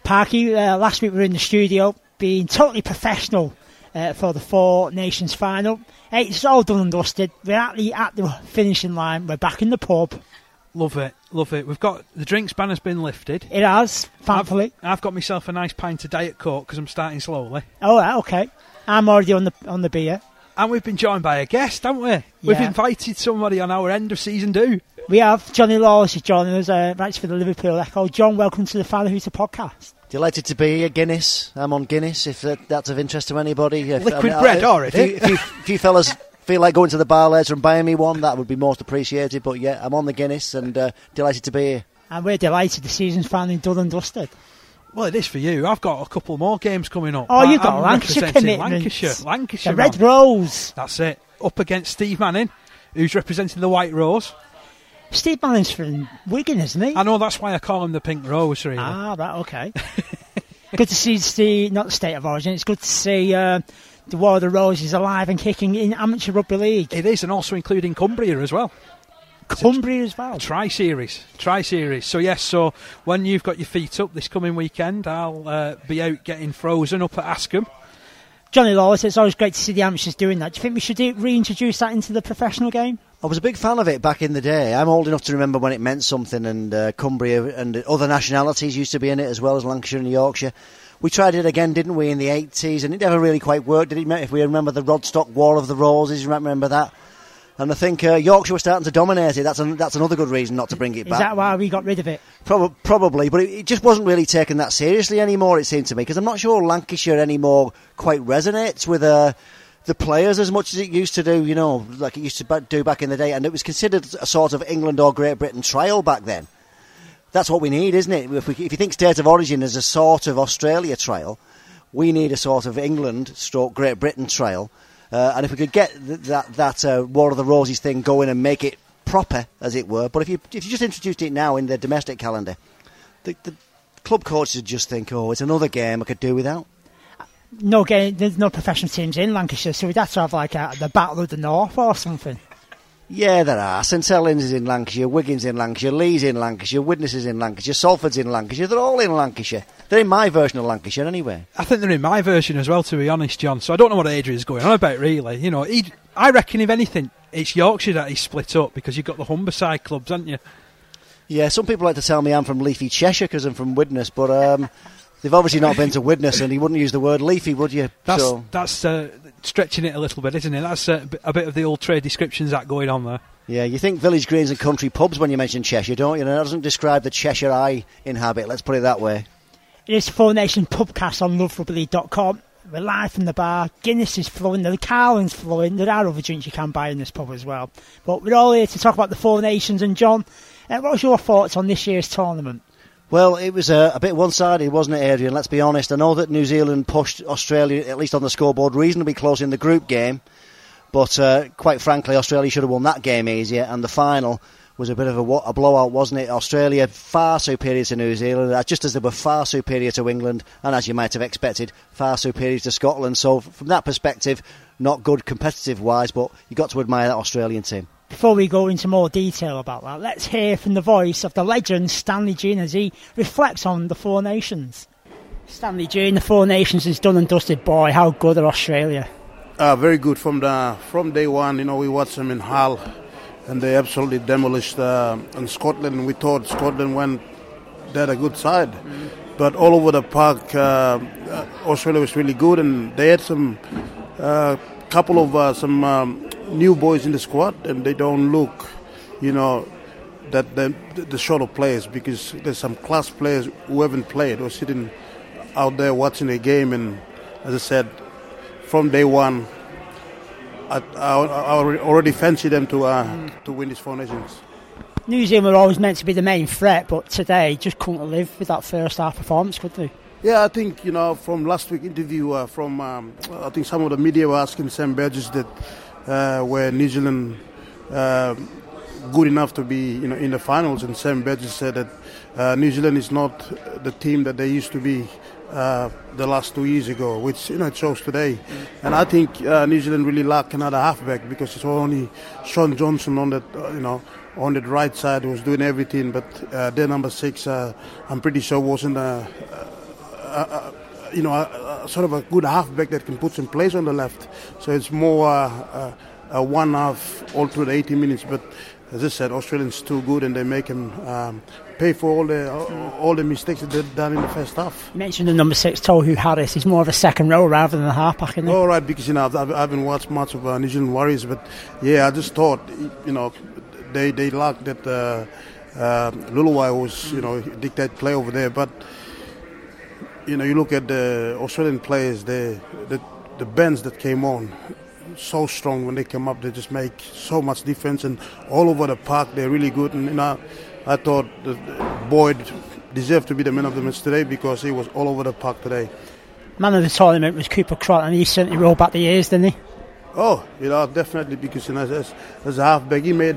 Parky, last week we were in the studio being totally professional for the Four Nations final. Hey, it's all done and dusted. We're actually at the finishing line. We're back in the pub. Love it. We've got the drinks banner's been lifted. It has, thankfully. I've got myself a nice pint of Diet Coke because I'm starting slowly. Oh, right, okay. I'm already on the beer. And we've been joined by a guest, haven't we? We've invited somebody on our end of season 2. We have. Johnny Lawless is joining us, writes for the Liverpool Echo. John, welcome to the Fan Hooter podcast. Delighted to be here. Guinness. I'm on Guinness, if that's of interest to anybody. Liquid bread already. If you fellas feel like going to the bar later and buying me one, that would be most appreciated. But yeah, I'm on the Guinness and delighted to be here. And we're delighted the season's finally done and dusted. Well, it is for you. I've got a couple more games coming up. Oh, you've got Lancashire commitments. Lancashire. The Red Rose. That's it. Up against Steve Manning, who's representing the White Rose. Steve Manning's from Wigan, isn't he? I know, that's why I call him the Pink Rose, really. Ah, right, okay. Good to see not the state of origin, it's good to see the War of the Roses alive and kicking in amateur rugby league. It is, and also including Cumbria as well. Cumbria as well? Tri-series. So yes, so when you've got your feet up this coming weekend, I'll be out getting frozen up at Askham. Johnny Lawless, it's always great to see the amateurs doing that. Do you think we should reintroduce that into the professional game? I was a big fan of it back in the day. I'm old enough to remember when it meant something, and Cumbria and other nationalities used to be in it as well as Lancashire and Yorkshire. We tried it again, didn't we, in the 80s, and it never really quite worked, did it? If we remember the Rodstock War of the Roses, remember that? And I think Yorkshire was starting to dominate it. That's another good reason not to bring it back. Is that why we got rid of it? Probably, but it just wasn't really taken that seriously anymore, it seemed to me, because I'm not sure Lancashire anymore quite resonates with the players as much as it used to do, you know, like it used to do back in the day. And it was considered a sort of England or Great Britain trial back then. That's what we need, isn't it? If you think state of origin is a sort of Australia trial, we need a sort of England/Great Britain trial. And if we could get that War of the Roses thing going and make it proper, as it were. But if you just introduced it now in the domestic calendar, the club coaches would just think, oh, it's another game I could do without. No game, there's no professional teams in Lancashire, so we'd have to have like the Battle of the North or something. Yeah, there are. St Helens is in Lancashire, Wigan's in Lancashire, Lee's in Lancashire, Widnes is in Lancashire, Salford's in Lancashire. They're all in Lancashire. They're in my version of Lancashire anyway. I think they're in my version as well, to be honest, John. So I don't know what Adrian's going on about, really. You know, I reckon if anything, it's Yorkshire that he's split up because you've got the Humberside clubs, haven't you? Yeah, some people like to tell me I'm from leafy Cheshire because I'm from Widnes, but they've obviously not been to Widnes, and he wouldn't use the word leafy, would you? That's stretching it a little bit, isn't it? That's a bit of the old trade descriptions that going on there. Yeah, you think village greens and country pubs when you mention Cheshire, don't you? And that doesn't describe the Cheshire I inhabit, let's put it that way. It is Four Nation Pubcast on loverugbyleague.com. We're live from the bar. Guinness is flowing, the Carling's flowing. There are other drinks you can buy in this pub as well. But we're all here to talk about the Four Nations. And John, what was your thoughts on this year's tournament? Well, it was a bit one-sided, wasn't it, Adrian? Let's be honest. I know that New Zealand pushed Australia, at least on the scoreboard, reasonably close in the group game. But quite frankly, Australia should have won that game easier. And the final was a bit of a blowout, wasn't it? Australia far superior to New Zealand, just as they were far superior to England. And as you might have expected, far superior to Scotland. So from that perspective, not good competitive-wise, but you got to admire that Australian team. Before we go into more detail about that, let's hear from the voice of the legend Stanley Jean as he reflects on the Four Nations. Stanley Jean, the Four Nations is done and dusted. Boy, how good are Australia? Very good from day one. You know, we watched them in Hull, and they absolutely demolished in Scotland. We thought Scotland they had a good side, but all over the park, Australia was really good, and they had some couple of new boys in the squad, and they don't look, you know, that the sort of players, because there's some class players who haven't played or sitting out there watching the game. And as I said, from day one, I already fancy them to win these Four Nations. New Zealand were always meant to be the main threat, but today just couldn't live with that first half performance, could they? Yeah, I think, you know, from last week's interview, I think some of the media were asking Sam Burgess that were New Zealand good enough to be, you know, in the finals, and Sam Burgess said that New Zealand is not the team that they used to be the last 2 years ago, which, you know, it shows today. And I think New Zealand really lack another halfback, because it's only Sean Johnson on that, on the right side who was doing everything, but their number 6, I'm pretty sure wasn't sort of a good halfback that can put some plays on the left. So it's more a one half all through the 80 minutes. But as I said, Australians too good, and they make him pay for all the mistakes that they've done in the first half. You mentioned the number 6, Tohu Harris. He's more of a second row rather than a halfback, isn't he? Oh, right, because I haven't watched much of New Zealand Warriors, but yeah, I just thought they lacked that Luluwai was dictate play over there, but. You look at the Australian players, the bands that came on, so strong when they come up. They just make so much difference, and all over the park they're really good. And I thought that Boyd deserved to be the man of the match today because he was all over the park today. Man of the tournament was Cooper Cronk, and he certainly rolled back the years, didn't he? Oh, definitely, because as a halfback he made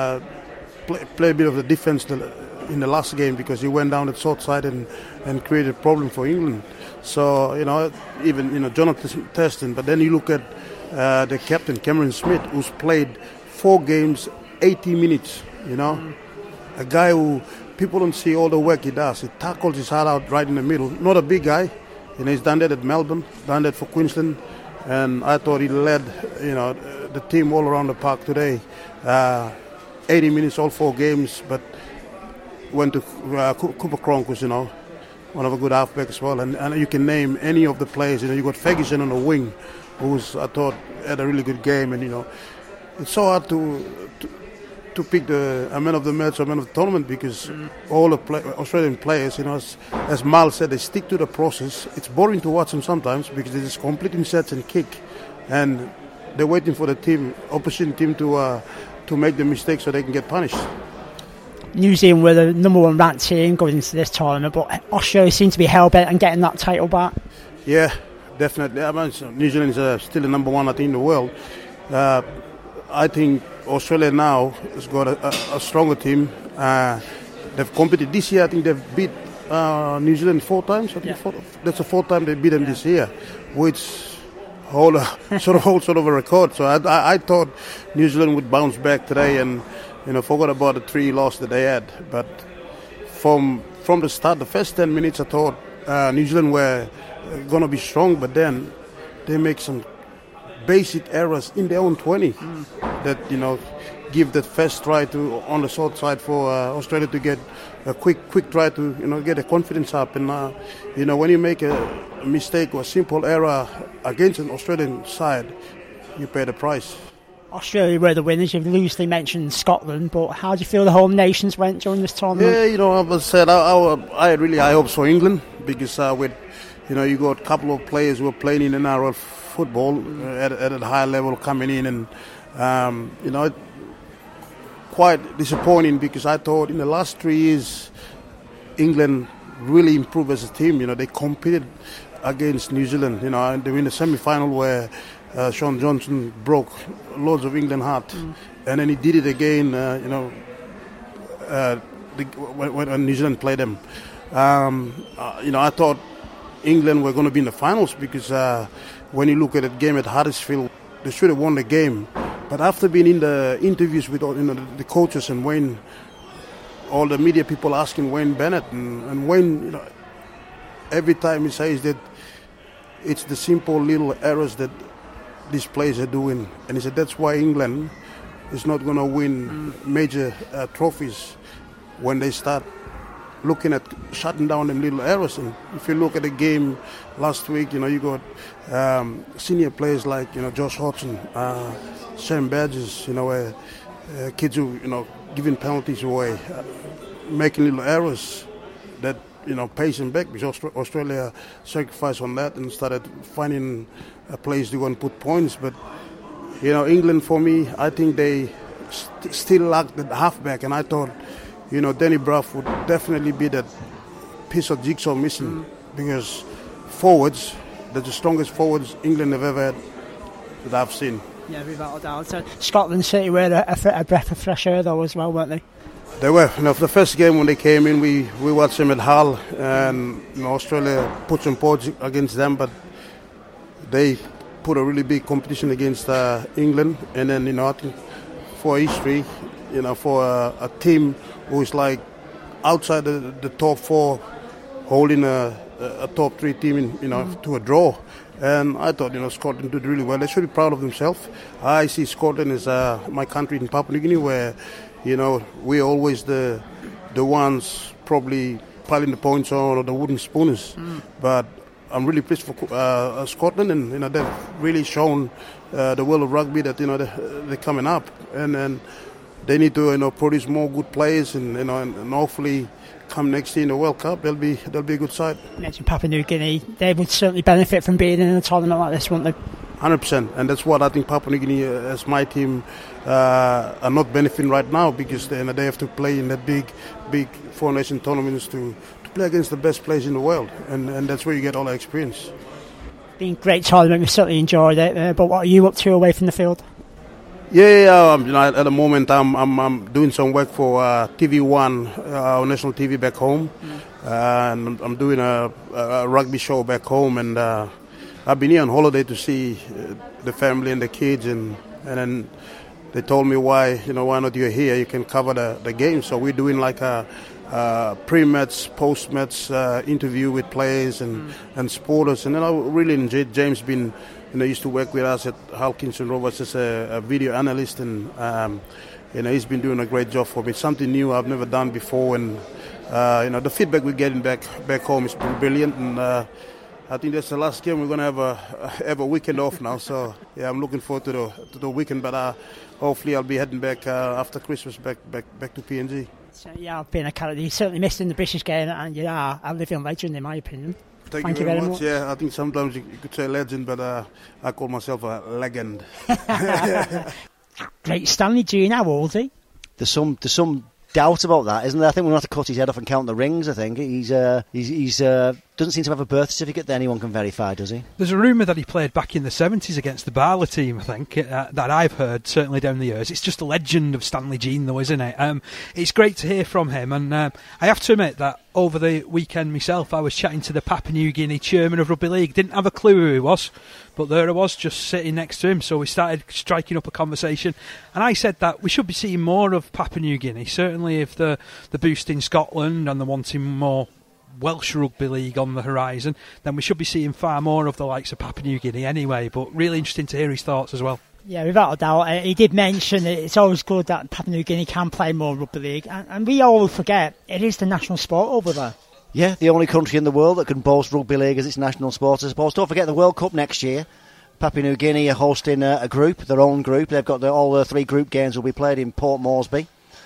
play a bit of the defence in the last game, because he went down the short side and created a problem for England. So even Jonathan Thurston, but then you look at the captain Cameron Smith, who's played 4 games 80 minutes. A guy who people don't see all the work he does. He tackles his heart out right in the middle. Not a big guy, he's done that at Melbourne, done that for Queensland, and I thought he led the team all around the park today. 80 minutes, all 4 games, but went to Cooper Cronk, was one of a good halfback as well, and you can name any of the players. You got Ferguson on the wing, who's I thought had a really good game, and it's so hard to pick a man of the match or man of the tournament, because all the Australian players, as Mal said, they stick to the process. It's boring to watch them sometimes because they just completing sets and kick, and they're waiting for the opposition team to make the mistake so they can get punished. New Zealand were the number 1 ranked team going into this tournament, but Australia seemed to be hell-bent on getting that title back. Yeah, definitely. New Zealand is still the number 1, I think, in the world. I think Australia now has got a stronger team. They've competed this year. I think they've beat New Zealand 4 times. That's the 4th time they beat them this year, which holds sort of a record. So I thought New Zealand would bounce back today and forgot about the 3 losses that they had. But from the start, the first 10 minutes, I thought New Zealand were going to be strong, but then they make some basic errors in their own 20 that give that first try on the short side for Australia to get a quick try to get the confidence up. And when you make a mistake or a simple error against an Australian side, you pay the price. Australia were the winners. You've loosely mentioned Scotland, but how do you feel the whole nations went during this tournament? Yeah, I said I had really high hopes for England, because you got a couple of players who are playing in NRL football at a high level coming in, and quite disappointing, because I thought in the last 3 years England really improved as a team. They competed against New Zealand. And they were in the semi-final where Sean Johnson broke loads of England heart, and then he did it again. When New Zealand played them, I thought England were going to be in the finals, because when you look at the game at Huddersfield, they should have won the game. But after being in the interviews with the coaches and Wayne, all the media people asking Wayne Bennett, and Wayne, every time he says that it's the simple little errors that these players are doing, and he said that's why England is not going to win major trophies, when they start looking at shutting down them little errors. And if you look at the game last week, you got senior players like Josh Hodgson, Sam Badges, kids who giving penalties away, making little errors that pays them back, because Australia sacrificed on that and started finding a place to go and put points. But England, for me, I think they still lacked the halfback, and I thought Danny Bruff would definitely be that piece of jigsaw missing, because forwards, they're the strongest forwards England have ever had that I've seen. Yeah, without a doubt. So Scotland City were a breath of fresh air though as well, weren't they? They were. For the first game when they came in, we watched them at Hull, and Australia put some points against them, but they put a really big competition against England. And then I think for history, for a team who is like outside the top 4, holding a a top 3 team, to a draw. And I thought, Scotland did really well. They should be proud of themselves. I see Scotland as my country in Papua New Guinea, where, we're always the ones probably piling the points on, or the wooden spooners. But I'm really pleased for Scotland, and they've really shown the world of rugby that they're coming up, and they need to produce more good players, and hopefully come next year in the World Cup they'll be a good side. You mentioned Papua New Guinea, they would certainly benefit from being in a tournament like this, wouldn't they? 100%, and that's what I think Papua New Guinea, as my team, are not benefiting right now, because they have to play in that big Four Nation tournaments to play against the best players in the world, and that's where you get all the experience. Been a great tournament, we certainly enjoyed it, but what are you up to away from the field? At the moment I'm doing some work for TV1, our national TV back home, and I'm doing a rugby show back home, and I've been here on holiday to see the family and the kids, and then they told me why not you're here, you can cover the game. So we're doing like a pre-match, post-match interview with players and supporters, and then I really enjoyed. James used to work with us at Hull Kingston Rovers as a video analyst, and he's been doing a great job for me. Something new I've never done before, and the feedback we're getting back home is brilliant, and I think that's the last game. We're going to have a weekend off now, so I'm looking forward to the weekend, but hopefully I'll be heading back after Christmas back to PNG. So, being a character, you certainly missed in the British game, and you are a living legend in my opinion. Thank you very much. Yeah, I think sometimes you could say legend, but I call myself a legend. Great Stanley Jean, how old is he? There's some doubt about that, isn't there? I think we're going to have to cut his head off and count the rings. I think he's doesn't seem to have a birth certificate that anyone can verify, does he? There's a rumour that he played back in the 70s against the Barla team, I think, that I've heard, certainly down the years. It's just a legend of Stanley Jean, though, isn't it? It's great to hear from him, and I have to admit that over the weekend myself, I was chatting to the Papua New Guinea chairman of Rugby League. Didn't have a clue who he was, but there I was, just sitting next to him, so we started striking up a conversation, and I said that we should be seeing more of Papua New Guinea, certainly if the boost in Scotland and the wanting more Welsh Rugby League on the horizon, then we should be seeing far more of the likes of Papua New Guinea anyway, but really interesting to hear his thoughts as well. Yeah, without a doubt. He did mention that it's always good that Papua New Guinea can play more rugby league, and we always forget it is the national sport over there. Yeah, the only country in the world that can boast rugby league as its national sport, I suppose. Don't forget the World Cup next year. Papua New Guinea are hosting a group, their own group. They've got all their 3 group games will be played in Port Moresby.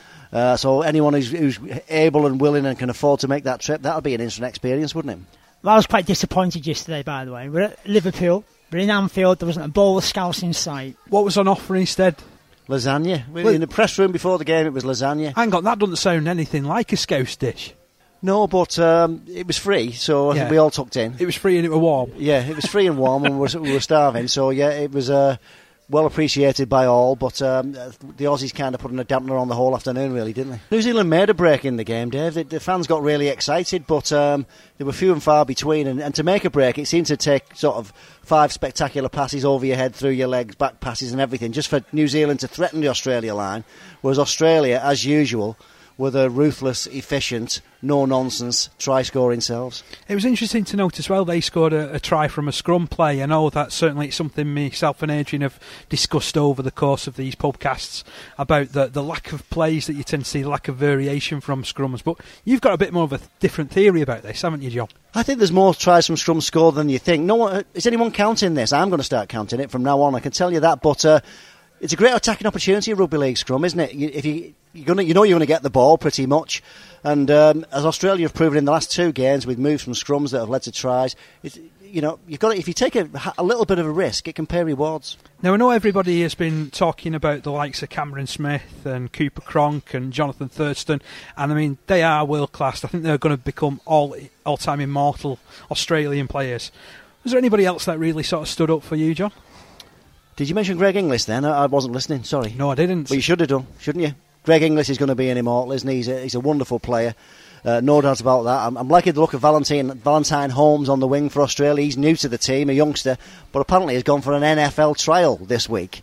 So anyone who's able and willing and can afford to make that trip, that'll be an instant experience, wouldn't it? Well, I was quite disappointed yesterday, by the way. We're at Liverpool, we're in Anfield, there wasn't a bowl of scouts in sight. What was on offer instead? Lasagna. In the press room before the game, it was lasagna. Hang on, that doesn't sound anything like a Scouse dish. No, but it was free, so I think we all tucked in. It was free and it was warm. Yeah, it was free and warm, and we were starving, so yeah, it was well appreciated by all, but the Aussies kind of put in a dampener on the whole afternoon, really, didn't they? New Zealand made a break in the game, Dave. The fans got really excited, but they were few and far between, and to make a break, it seemed to take sort of 5 spectacular passes over your head, through your legs, back passes and everything, just for New Zealand to threaten the Australia line, whereas Australia, as usual, were the ruthless, efficient, no-nonsense try-scoring selves. It was interesting to note as well, they scored a try from a scrum play. I know that certainly it's something myself and Adrian have discussed over the course of these podcasts about the lack of plays that you tend to see, the lack of variation from scrums. But you've got a bit more of a different theory about this, haven't you, John? I think there's more tries from scrum scored than you think. No one, is anyone counting this? I'm going to start counting it from now on, I can tell you that. But it's a great attacking opportunity, a rugby league scrum, isn't it? You're going to get the ball pretty much, and as Australia have proven in the last 2 games with moves from scrums that have led to tries, you've got if you take a little bit of a risk, it can pay rewards. Now I know everybody has been talking about the likes of Cameron Smith and Cooper Cronk and Jonathan Thurston, and I mean they are world class. I think they're going to become all-time immortal Australian players. Was there anybody else that really sort of stood up for you, John? Did you mention Greg Inglis then? I wasn't listening, sorry. No, I didn't. Well, you should have done, shouldn't you? Greg Inglis is going to be an immortal, isn't he? He's a wonderful player. No doubt about that. I'm liking the look of Valentine Holmes on the wing for Australia. He's new to the team, a youngster, but apparently he's gone for an NFL trial this week.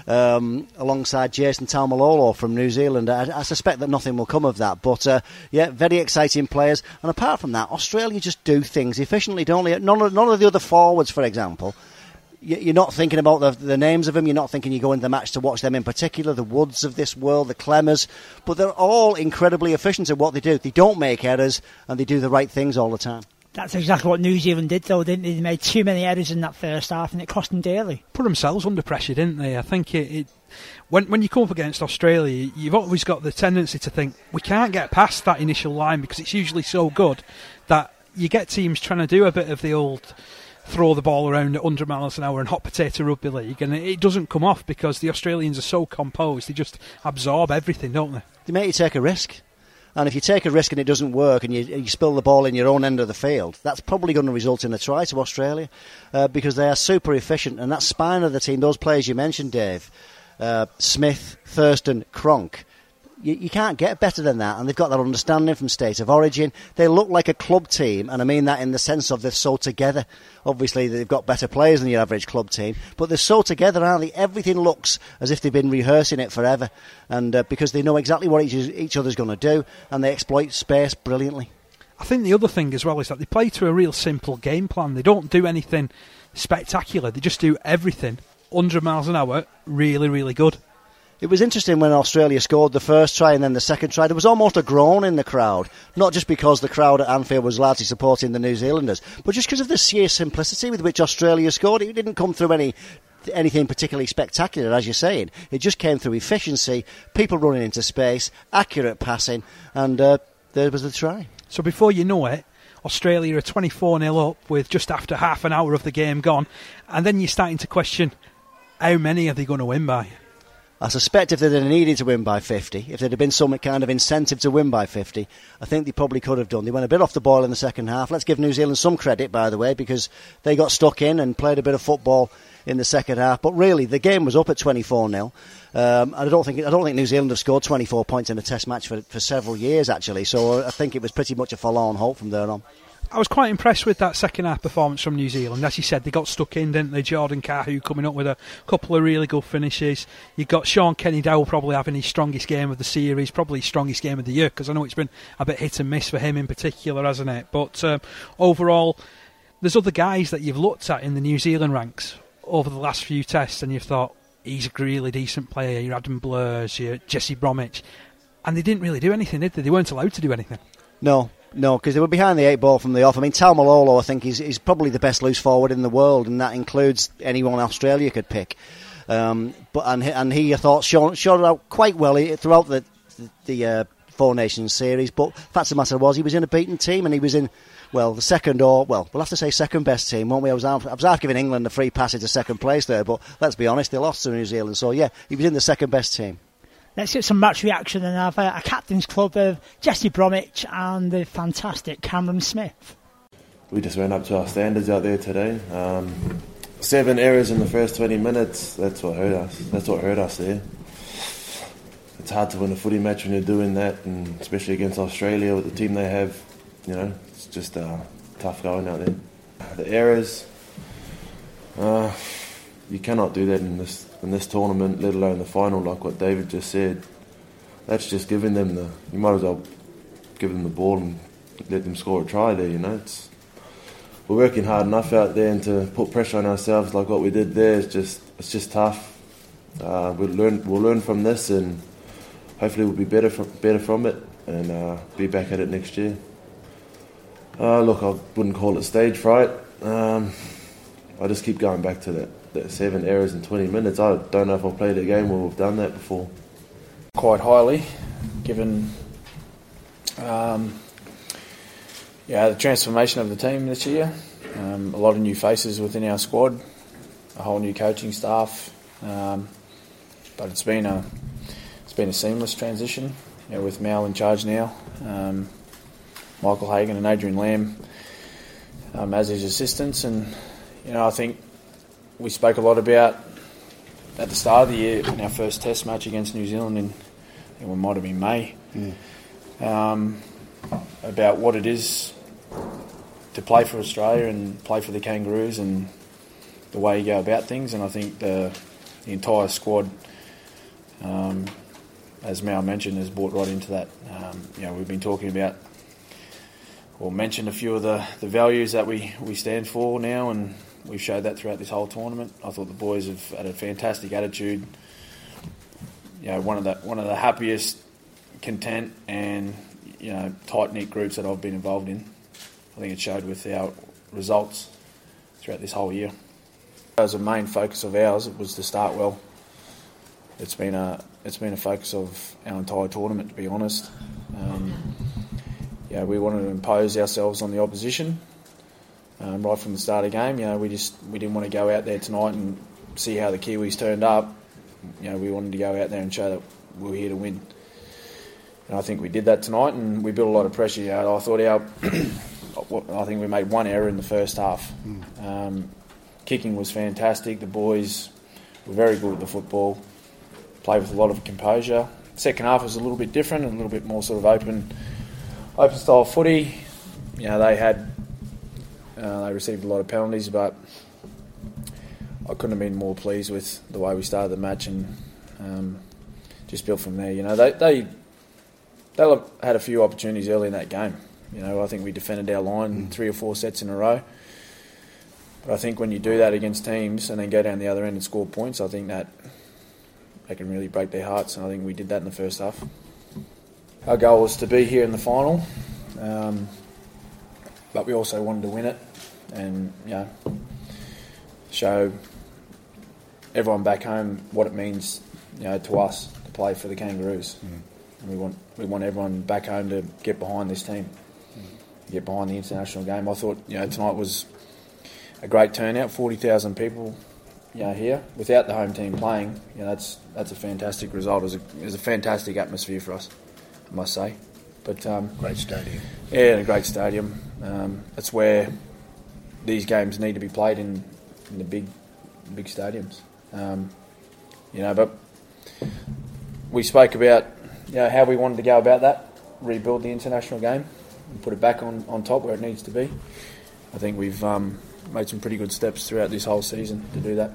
alongside Jason Taumalolo from New Zealand. I suspect that nothing will come of that, but very exciting players. And apart from that, Australia just do things efficiently, don't they? None of the other forwards, for example, you're not thinking about the names of them. You're not thinking you go into the match to watch them in particular, the Woods of this world, the Clemmers, but they're all incredibly efficient at what they do. They don't make errors, and they do the right things all the time. That's exactly what New Zealand did, though, didn't they? They made too many errors in that first half, and it cost them dearly. Put themselves under pressure, didn't they? I think when you come up against Australia, you've always got the tendency to think, we can't get past that initial line because it's usually so good that you get teams trying to do a bit of the old throw the ball around at 100 miles an hour and hot potato rugby league, and it doesn't come off because the Australians are so composed. They just absorb everything, don't they? They make you take a risk. And if you take a risk and it doesn't work and you spill the ball in your own end of the field, that's probably going to result in a try to Australia because they are super efficient. And that spine of the team, those players you mentioned, Dave, Smith, Thurston, Cronk, you can't get better than that. And they've got that understanding from state of origin. They look like a club team, and I mean that in the sense of they're so together. Obviously, they've got better players than your average club team, but they're so together, aren't they? Everything looks as if they've been rehearsing it forever, and because they know exactly what each other's going to do, and they exploit space brilliantly. I think the other thing as well is that they play to a real simple game plan. They don't do anything spectacular. They just do everything 100 miles an hour, really, really good. It was interesting when Australia scored the first try and then the second try. There was almost a groan in the crowd, not just because the crowd at Anfield was largely supporting the New Zealanders, but just because of the sheer simplicity with which Australia scored. It didn't come through anything particularly spectacular, as you're saying. It just came through efficiency, people running into space, accurate passing, and there was the try. So before you know it, Australia are 24-0 up with just after half an hour of the game gone, and then you're starting to question, how many are they going to win by? I suspect if they'd have needed to win by 50, if there'd have been some kind of incentive to win by 50, I think they probably could have done. They went a bit off the boil in the second half. Let's give New Zealand some credit, by the way, because they got stuck in and played a bit of football in the second half. But really, the game was up at 24-0. I don't think New Zealand have scored 24 points in a Test match for several years, actually. So I think it was pretty much a forlorn hope from there on. I was quite impressed with that second half performance from New Zealand. As you said, they got stuck in, didn't they? Jordan Cahoon coming up with a couple of really good finishes. You got Sean Kenny-Dowell probably having his strongest game of the series, probably his strongest game of the year, because I know it's been a bit hit and miss for him in particular, hasn't it? But overall, there's other guys that you've looked at in the New Zealand ranks over the last few tests and you've thought, he's a really decent player. Your Adam Blurs, your Jesse Bromwich. And they didn't really do anything, did they? They weren't allowed to do anything. No, because they were behind the 8 ball from the off. I mean, Taumalolo, I think, is probably the best loose forward in the world, and that includes anyone Australia could pick. But he, I thought, showed out quite well throughout the Four Nations series. But fact of the matter was, he was in a beaten team, and he was in, the second, we'll have to say second best team, won't we? I was half giving England a free passage to second place there, but let's be honest, they lost to New Zealand. So yeah, he was in the second best team. Let's get some match reaction and have a captain's club of Jesse Bromwich and the fantastic Cameron Smith. We just went up to our standards out there today. 7 errors in the first 20 minutes. That's what hurt us there. It's hard to win a footy match when you're doing that, and especially against Australia with the team they have. It's just tough going out there. The errors, you cannot do that in this tournament, let alone the final, like what David just said. That's just giving them you might as well give them the ball and let them score a try there, We're working hard enough out there, and to put pressure on ourselves like what we did there, it's just tough. We'll learn from this, and hopefully we'll be better from it, and be back at it next year. Look, I wouldn't call it stage fright. I just keep going back to that 7 errors in 20 minutes. I don't know if I've played a game where we've done that before. Quite highly, given the transformation of the team this year. A lot of new faces within our squad, a whole new coaching staff, but it's been a seamless transition. With Mal in charge now, Michael Hagan and Adrian Lamb as his assistants, and I think we spoke a lot about at the start of the year in our first Test match against New Zealand in what might have been May, about what it is to play for Australia and play for the Kangaroos and the way you go about things. And I think the the entire squad, as Mal mentioned, has bought right into that. We've been talking about, or mentioned a few of the values that we stand for now, and we've showed that throughout this whole tournament. I thought the boys have had a fantastic attitude. One of the happiest, content, and tight-knit groups that I've been involved in. I think it showed with our results throughout this whole year. As a main focus of ours, it was to start well. It's been a focus of our entire tournament, to be honest. We wanted to impose ourselves on the opposition right from the start of the game. We didn't want to go out there tonight and see how the Kiwis turned up. We wanted to go out there and show that we were here to win. And I think we did that tonight, and we built a lot of pressure. I thought I think we made one error in the first half. Kicking was fantastic. The boys were very good at the football. Played with a lot of composure. Second half was a little bit different, a little bit more sort of open style footy. They received a lot of penalties, but I couldn't have been more pleased with the way we started the match, and just built from there. They had a few opportunities early in that game. I think we defended our line 3 or 4 sets in a row. But I think when you do that against teams and then go down the other end and score points, I think that they can really break their hearts, and I think we did that in the first half. Our goal was to be here in the final, but we also wanted to win it and show everyone back home what it means to us to play for the Kangaroos. And we want everyone back home to get behind this team, get behind the international game. I thought tonight was a great turnout, 40,000 people here without the home team playing. That's a fantastic result. It was a fantastic atmosphere for us, I must say. But Great stadium. Yeah, a great stadium. That's where these games need to be played in the big stadiums. But we spoke about how we wanted to go about that, rebuild the international game and put it back on top where it needs to be. I think we've made some pretty good steps throughout this whole season to do that.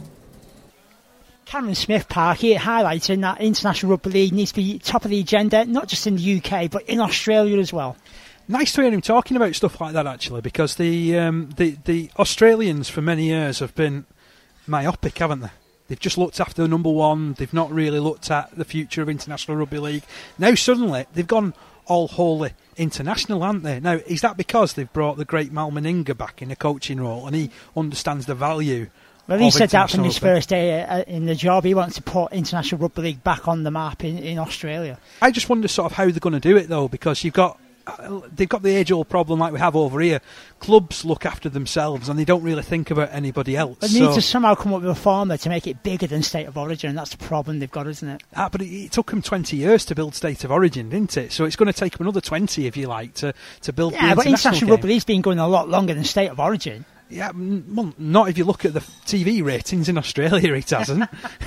Cameron Smith Park here highlighting that International Rugby League needs to be top of the agenda, not just in the UK but in Australia as well. Nice to hear him talking about stuff like that, actually, because the Australians for many years have been myopic, haven't they? They've just looked after the number one. They've not really looked at the future of International Rugby League. Now suddenly they've gone all wholly international, haven't they? Now, is that because they've brought the great Mal Meninga back in a coaching role and he understands the value? Well, he said that from his first day in the job. He wants to put International Rugby League back on the map in Australia. I just wonder sort of how they're going to do it, though, because they've got the age-old problem like we have over here. Clubs look after themselves and they don't really think about anybody else. They need to somehow come up with a formula to make it bigger than State of Origin, and that's the problem they've got, isn't it? But it took them 20 years to build State of Origin, didn't it? So it's going to take them another 20, if you like, to build the international but International game. Rugby League's been going a lot longer than State of Origin. Yeah, well, not if you look at the TV ratings in Australia, it hasn't.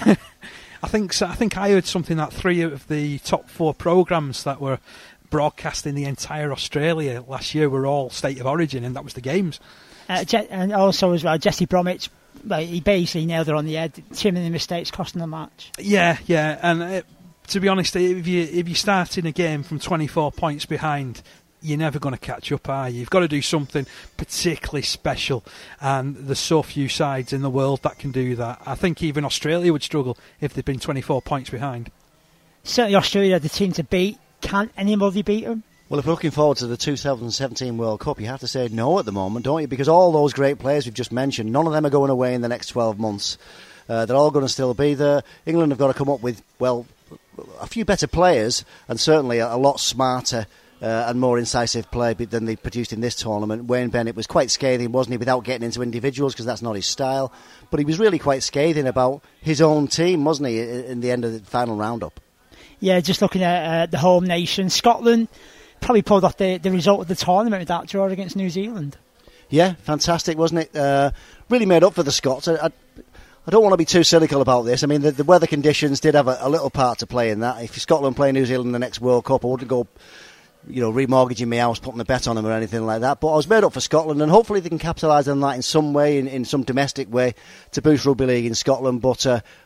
I think I heard something that 3 of the top 4 programmes that were broadcast in the entire Australia last year were all State of Origin, and that was the games. And also as well, Jesse Bromwich, he basically nailed it on the head. Too many mistakes costing the match. Yeah, and to be honest, if you start in a game from 24 points behind, you're never going to catch up, are you? You've got to do something particularly special, and there's so few sides in the world that can do that. I think even Australia would struggle if they'd been 24 points behind. Certainly Australia are the team to beat. Can anybody beat them? Well, if we're looking forward to the 2017 World Cup, you have to say no at the moment, don't you? Because all those great players we've just mentioned, none of them are going away in the next 12 months. They're all going to still be there. England have got to come up with, well, a few better players and certainly a lot smarter and more incisive play than they produced in this tournament. Wayne Bennett was quite scathing, wasn't he, without getting into individuals, because that's not his style. But he was really quite scathing about his own team, wasn't he, in the end of the final roundup. Yeah, just looking at the home nation, Scotland probably pulled off the result of the tournament with that draw against New Zealand. Yeah, fantastic, wasn't it? Really made up for the Scots. I don't want to be too cynical about this. I mean, the weather conditions did have a little part to play in that. If Scotland play New Zealand in the next World Cup, I wouldn't go, remortgaging my house, putting a bet on them or anything like that. But I was made up for Scotland, and hopefully they can capitalise on that in some way, in some domestic way, to boost rugby league in Scotland. But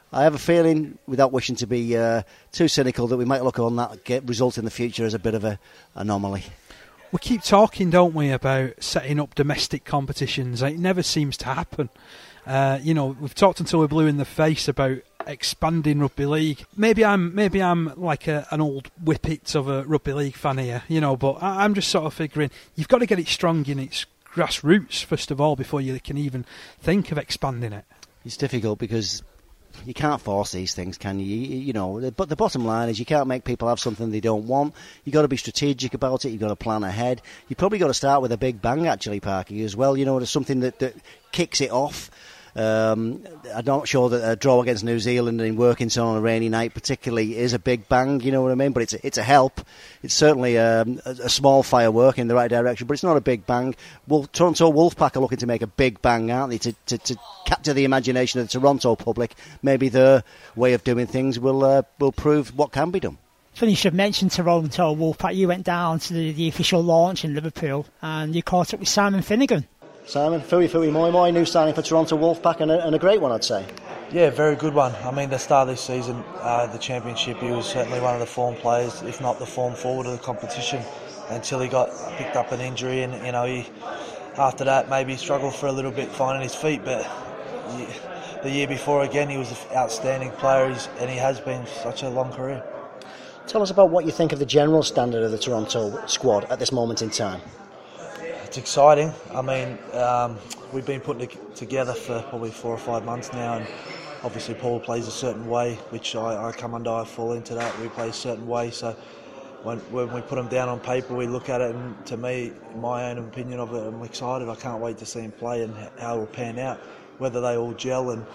I have a feeling, without wishing to be too cynical, that we might look on that result in the future as a bit of an anomaly. We keep talking, don't we, about setting up domestic competitions. It never seems to happen. We've talked until we're blue in the face about expanding rugby league. Maybe I'm like an old whippet of a rugby league fan here, but I'm just sort of figuring you've got to get it strong in its grassroots first of all before you can even think of expanding it. It's difficult because you can't force these things, can you? But the bottom line is you can't make people have something they don't want. You've got to be strategic about it. You've got to plan ahead. You've probably got to start with a big bang, actually, Parky, as well. There's something that kicks it off. I'm not sure that a draw against New Zealand in Workington on a rainy night particularly is a big bang, you know what I mean? But it's a help. It's certainly a small firework in the right direction, but it's not a big bang. Toronto Wolfpack are looking to make a big bang, aren't they, to capture the imagination of the Toronto public. Maybe their way of doing things will prove what can be done. Funny you should mention Toronto Wolfpack. You went down to the official launch in Liverpool and you caught up with Simon Finnegan. Simon, Fui moi moi, new signing for Toronto Wolfpack and a great one, I'd say. Yeah, very good one. I mean, the start of this season, the championship, he was certainly one of the form players, if not the form forward of the competition, until he got picked up an injury, and after that maybe struggled for a little bit finding his feet. But the year before, again, he was an outstanding player, and he has been such a long career. Tell us about what you think of the general standard of the Toronto squad at this moment in time. It's exciting. I mean, we've been putting it together for probably 4 or 5 months now, and obviously Paul plays a certain way, which I come under, I fall into that. We play a certain way, so when we put them down on paper, we look at it, and to me, my own opinion of it, I'm excited. I can't wait to see him play and how it will pan out, whether they all gel and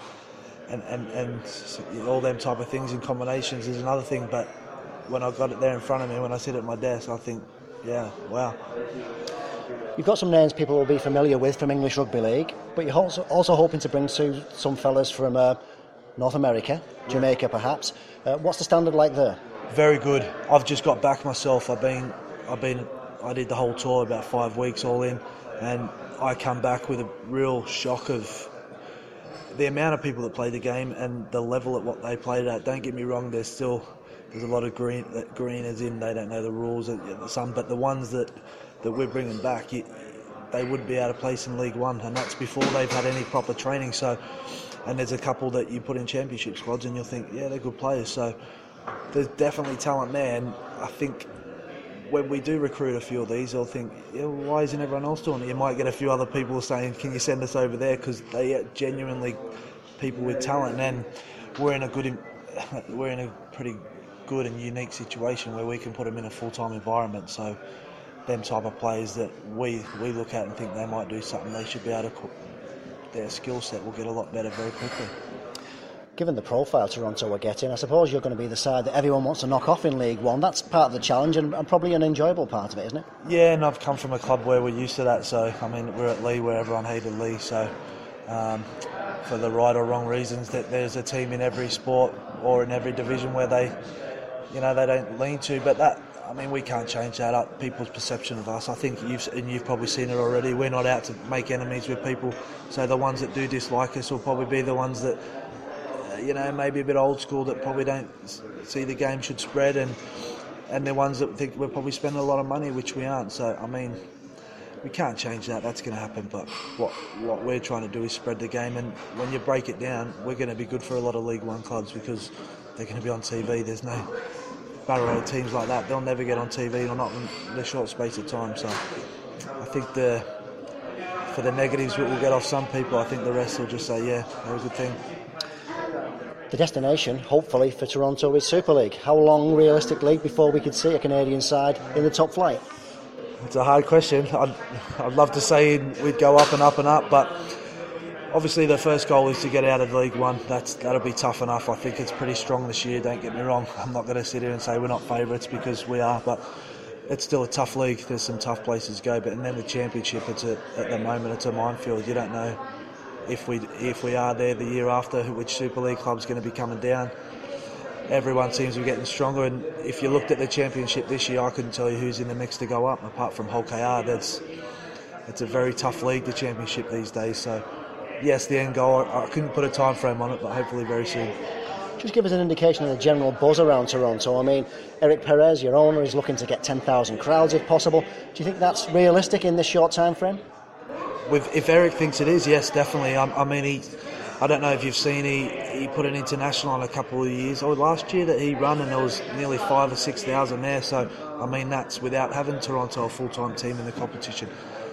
all them type of things in combinations is another thing. But when I've got it there in front of me, when I sit at my desk, I think, yeah, wow. You've got some names people will be familiar with from English Rugby League, but you're also hoping to bring some fellas from North America, Jamaica perhaps. What's the standard like there? Very good. I've just got back myself. I did the whole tour, about 5 weeks all in, and I come back with a real shock of the amount of people that play the game and the level at what they played at. Don't get me wrong, there's a lot of green as in they don't know the rules, but the ones that we're bringing back, they wouldn't be able to place in League One, and that's before they've had any proper training. So, and there's a couple that you put in championship squads and you'll think, yeah, they're good players. So there's definitely talent there, and I think when we do recruit a few of these, they'll think, yeah, why isn't everyone else doing it? You might get a few other people saying, can you send us over there, because they are genuinely people with talent, and we're in a pretty good and unique situation where we can put them in a full-time environment. So them type of players that we look at and think they might do something, they should be able to, their skill set will get a lot better very quickly. Given the profile Toronto are getting, I suppose you're going to be the side that everyone wants to knock off in League One. That's part of the challenge and probably an enjoyable part of it, isn't it? Yeah, and I've come from a club where we're used to that. So, I mean, we're at Lee where everyone hated Lee. So, for the right or wrong reasons, that there's a team in every sport or in every division where they don't lean to. But that, I mean, we can't change that up. People's perception of us. I think you've probably seen it already. We're not out to make enemies with people. So the ones that do dislike us will probably be the ones that, maybe a bit old school, that probably don't see the game should spread, and the ones that think we're probably spending a lot of money, which we aren't. So, I mean, we can't change that. That's going to happen. But what we're trying to do is spread the game. And when you break it down, we're going to be good for a lot of League One clubs because they're going to be on TV. There's no barrow of teams like that. They'll never get on TV or not in a short space of time. So I think for the negatives we'll get off some people, I think the rest will just say, yeah, that was a good thing. The destination, hopefully, for Toronto is Super League. How long, realistically, before we could see a Canadian side in the top flight? It's a hard question. I'd love to say we'd go up and up and up, but obviously the first goal is to get out of League One. That'll be tough enough. I think it's pretty strong this year, don't get me wrong. I'm not going to sit here and say we're not favourites, because we are, but it's still a tough league. There's some tough places to go, and then the championship, at the moment, it's a minefield. You don't know if we are there the year after, which Super League club's going to be coming down. Everyone seems to be getting stronger, and if you looked at the championship this year, I couldn't tell you who's in the mix to go up, apart from Hull KR. It's a very tough league, the championship these days. So yes, the end goal, I couldn't put a time frame on it, but hopefully very soon. just give us an indication of the general buzz around Toronto. I mean, Eric Perez, your owner, is looking to get 10,000 crowds if possible. Do you think that's realistic in this short time frame? If Eric thinks it is, yes, definitely. I don't know if you've seen, he put an international on a couple of years, or last year that he ran, and there was nearly 5,000 or 6,000 there. So, I mean, that's without having Toronto a full-time team in the competition.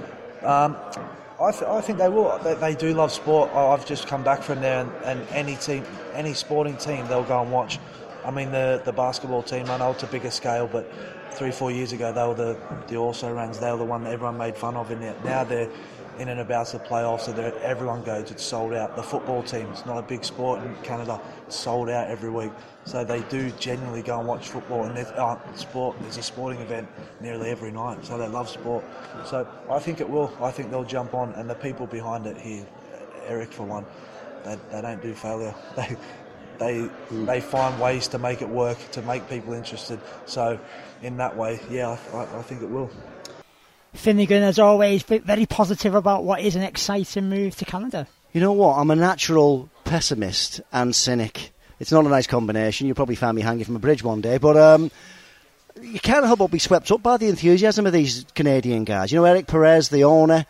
I think they will. They do love sport. I've just come back from there, and any sporting team, they'll go and watch. I mean, the basketball team, I know it's a bigger scale, but 3-4 years ago, they were the also-rans. They were the one that everyone made fun of, and now they're in and about the playoffs, so everyone goes. It's sold out. The football team, it's not a big sport in Canada. It's sold out every week. So they do genuinely go and watch football, and there's a sporting event nearly every night. So they love sport. So I think it will. I think they'll jump on, and the people behind it here, Eric for one, they don't do failure. They find ways to make it work, to make people interested. So in that way, yeah, I think it will. Finnegan, as always, very positive about what is an exciting move to Canada. You know what? I'm a natural pessimist and cynic. It's not a nice combination. You'll probably find me hanging from a bridge one day. But you can't help but be swept up by the enthusiasm of these Canadian guys. You know, Eric Perez, the owner,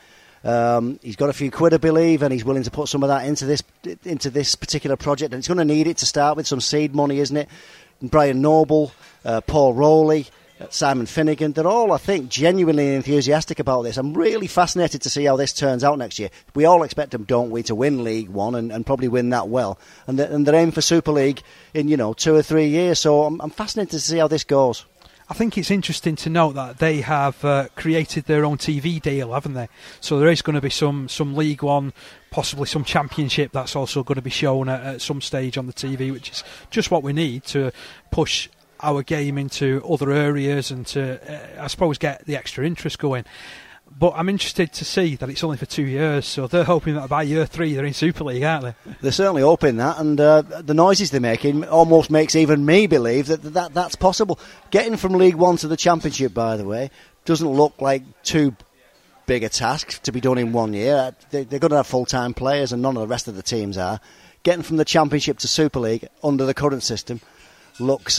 he's got a few quid, I believe, and he's willing to put some of that into this particular project. And he's going to need it to start with, some seed money, isn't it? And Brian Noble, Paul Rowley, Simon Finnegan, they're all, I think, genuinely enthusiastic about this. I'm really fascinated to see how this turns out next year. We all expect them, don't we, to win League One and probably win that well. And they're aiming for Super League in, 2 or 3 years. So I'm fascinated to see how this goes. I think it's interesting to note that they have created their own TV deal, haven't they? So there is going to be some League One, possibly some Championship that's also going to be shown at some stage on the TV, which is just what we need to push our game into other areas and to, I suppose, get the extra interest going. But I'm interested to see that it's only for 2 years, so they're hoping that by year 3 they're in Super League, aren't they? They're certainly hoping that, and the noises they're making almost makes even me believe that's possible. Getting from League One to the Championship, by the way, doesn't look like too big a task to be done in 1 year. They're going to have full-time players, and none of the rest of the teams are. Getting from the Championship to Super League under the current system looks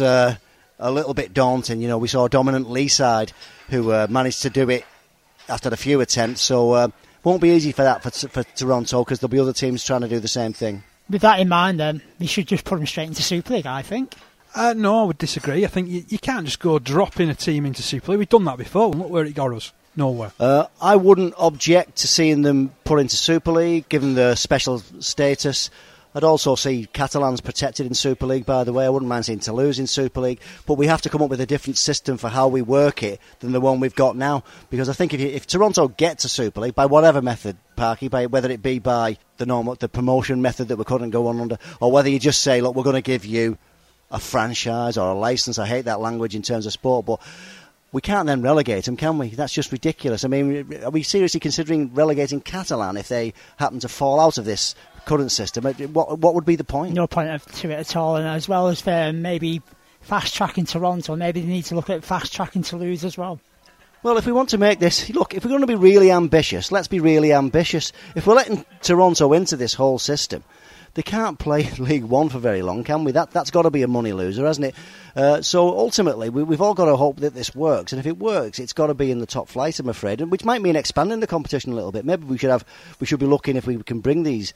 a little bit daunting. We saw Dominant Leaside, who managed to do it after a few attempts, so won't be easy for that for Toronto, because there'll be other teams trying to do the same thing. With that in mind, then, they should just put them straight into Super League, I think. No, I would disagree. I think you can't just go dropping a team into Super League. We've done that before, and look where it got us. Nowhere. I wouldn't object to seeing them put into Super League, given the special status. I'd also see Catalans protected in Super League, by the way. I wouldn't mind seeing Toulouse in Super League. But we have to come up with a different system for how we work it than the one we've got now. Because I think if Toronto get to Super League, by whatever method, Parky, whether it be by the promotion method that we couldn't go on under, or whether you just say, look, we're going to give you a franchise or a licence. I hate that language in terms of sport, but we can't then relegate them, can we? That's just ridiculous. I mean, are we seriously considering relegating Catalan if they happen to fall out of this current system? What would be the point? No point to it at all. And as well as maybe fast tracking Toronto, maybe they need to look at fast tracking Toulouse as well. Well, if we want to make this, look, if we're going to be really ambitious, let's be really ambitious. If we're letting Toronto into this whole system, they can't play League One for very long, can we? That's got to be a money loser, hasn't it? So ultimately, we've all got to hope that this works. And if it works, it's got to be in the top flight, I'm afraid, and which might mean expanding the competition a little bit. Maybe we should be looking if we can bring these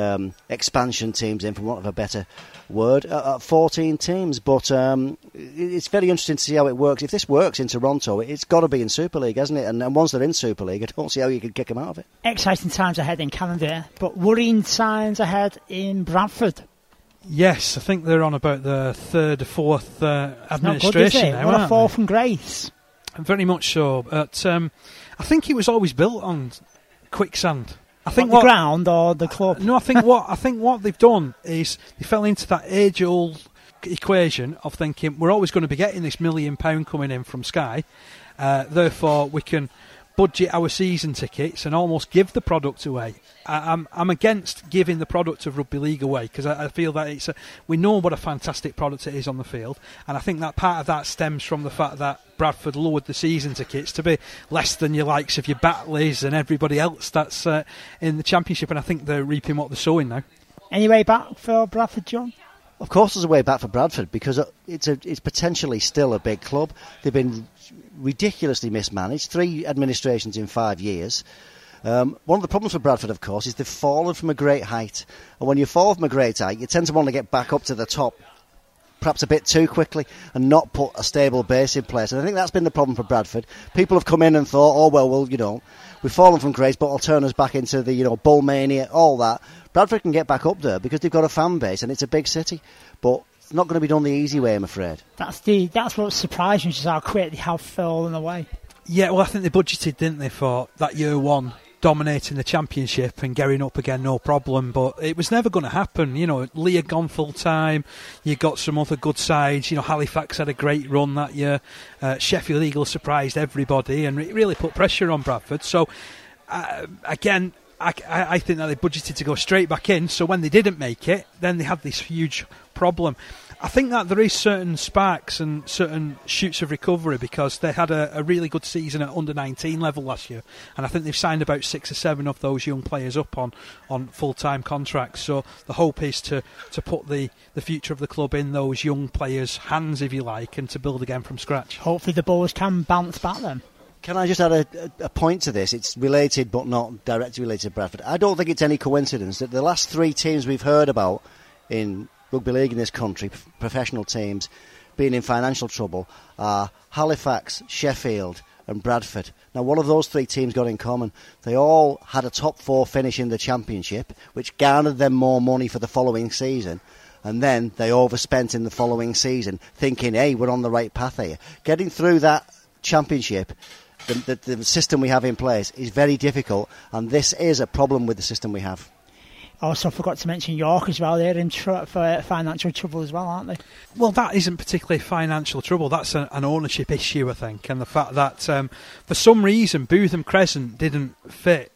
expansion teams in, for want of a better word, 14 teams. But it's very interesting to see how it works. If this works in Toronto, it's got to be in Super League, hasn't it? And once they're in Super League, I don't see how you can kick them out of it. Exciting times ahead in Canada, but worrying signs ahead in Bradford. Yes, I think they're on about the third or fourth administration not good, is it? now. What a fall from grace. Very much so. But I think it was always built on quicksand. I think the ground or the club? No, I think what they've done is they fell into that age-old equation of thinking we're always going to be getting this £1 million coming in from Sky, therefore we can budget our season tickets and almost give the product away. I'm against giving the product of rugby league away, because I feel that we know what a fantastic product it is on the field, and I think that part of that stems from the fact that Bradford lowered the season tickets to be less than your likes of your Batleys and everybody else that's in the Championship, and I think they're reaping what they're sowing now. Any way back for Bradford, John? Of course there's a way back for Bradford because it's potentially still a big club. They've been ridiculously mismanaged, 3 administrations in 5 years. One of the problems for Bradford, of course, is they've fallen from a great height. And when you fall from a great height, you tend to want to get back up to the top perhaps a bit too quickly and not put a stable base in place. And I think that's been the problem for Bradford. People have come in and thought, oh, well, we've fallen from grace, but it'll turn us back into the, bull mania, all that. Bradford can get back up there because they've got a fan base and it's a big city. But it's not going to be done the easy way, I'm afraid. That's what surprised me, just how quick they have fallen away. Yeah, well, I think they budgeted, didn't they, for that year one, dominating the championship and getting up again, no problem, but it was never going to happen. Lee had gone full time, you got some other good sides. Halifax had a great run that year, Sheffield Eagles surprised everybody and it really put pressure on Bradford. So again, I think that they budgeted to go straight back in, so when they didn't make it, then they had this huge problem. I think that there is certain sparks and certain shoots of recovery because they had a really good season at under-19 level last year, and I think they've signed about 6 or 7 of those young players up on full-time contracts. So the hope is to put the future of the club in those young players' hands, if you like, and to build again from scratch. Hopefully the Bulls can bounce back then. Can I just add a point to this? It's related but not directly related to Bradford. I don't think it's any coincidence that the last 3 teams we've heard about in rugby league in this country, professional teams, being in financial trouble, are Halifax, Sheffield and Bradford. Now, what have those 3 teams got in common? They all had a top 4 finish in the championship, which garnered them more money for the following season. And then they overspent in the following season, thinking, hey, we're on the right path here. Getting through that championship, the system we have in place, is very difficult, and this is a problem with the system we have. Also forgot to mention York as well. They're in for financial trouble as well, aren't they? Well, that isn't particularly financial trouble. That's an ownership issue, I think, and the fact that for some reason Bootham Crescent didn't fit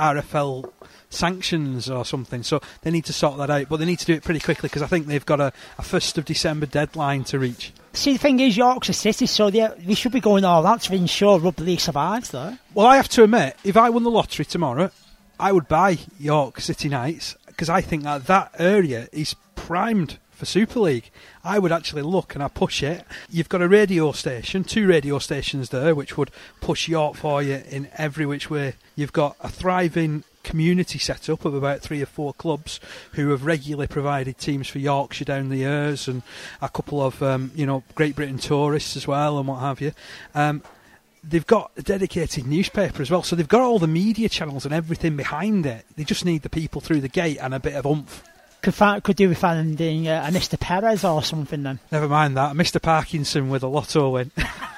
RFL sanctions or something, so they need to sort that out, but they need to do it pretty quickly because I think they've got a 1st of December deadline to reach. See, the thing is, York's a city, so they should be going all out to ensure rugby league survives, though. Well, I have to admit, if I won the lottery tomorrow, I would buy York City Knights because I think that area is primed for Super League. I would actually look and I push it. You've got a radio station, 2 radio stations there, which would push York for you in every which way. You've got a thriving community set up of about 3 or 4 clubs who have regularly provided teams for Yorkshire down the years, and a couple of Great Britain tourists as well and what have you. They've got a dedicated newspaper as well, so they've got all the media channels and everything behind it. They just need the people through the gate and a bit of oomph. Could do with finding a Mr. Perez or something then. Never mind that, Mr. Parkinson with a lotto win.